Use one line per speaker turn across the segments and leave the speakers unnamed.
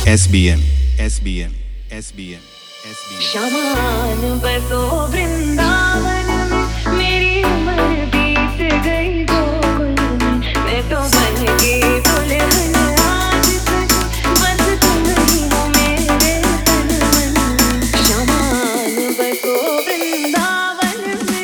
SBM SBM SBM SBM
शमान बसो वृंदावन में, मेरी उम्र बीत गई गोकुल में। मैं तो बन गई दुल्हन आज सजी, बस तुम ही हो मेरे तन मन। शमान बसो वृंदावन में।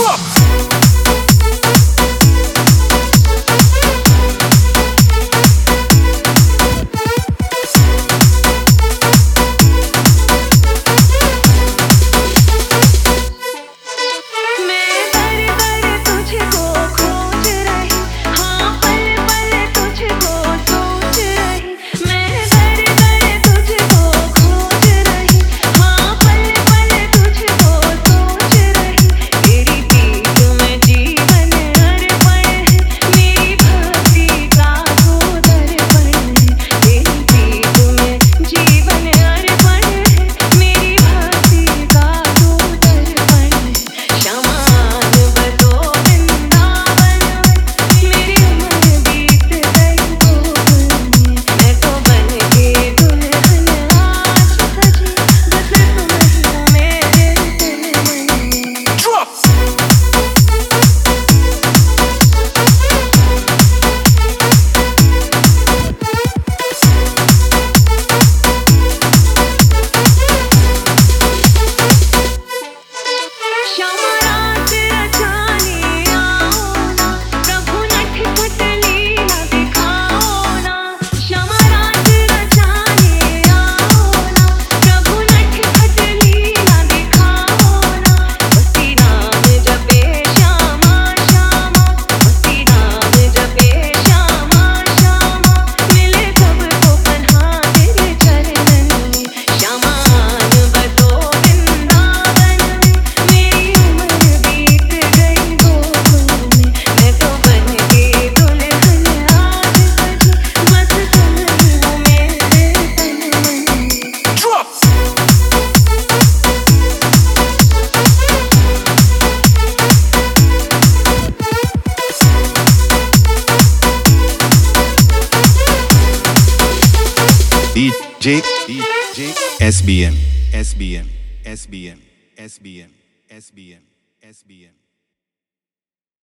DJ SBM SBM SBM SBM SBM SBM